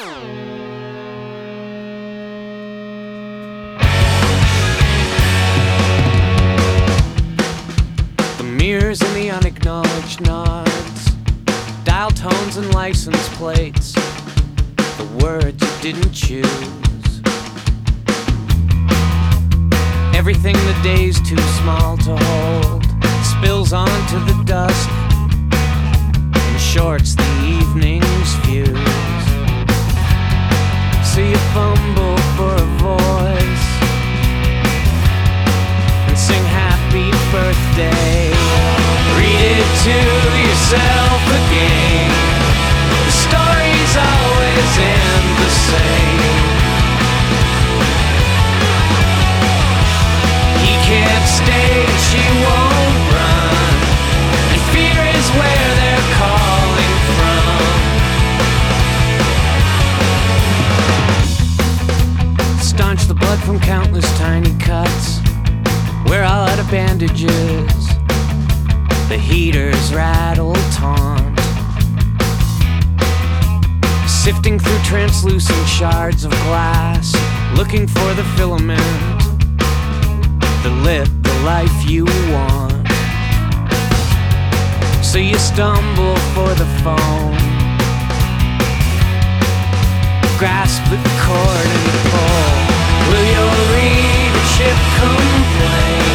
The mirrors and the unacknowledged nods, dial tones and license plates, the words you didn't choose. Everything the day's too small to hold spills onto the dusk and shorts the evening's fuse. So you fumble for a voice and sing happy birthday. Read it to yourself again. The stories always end the same. He can't stay and she won't run, and fear is where they're calling from. Staunch the blood from countless tiny cuts, we're all out of bandages, the heaters rattle taunt, sifting through translucent shards of glass, looking for the filament that lit the life you want. So you stumble for the phone, grasp the cord and pull. Will your readership complain?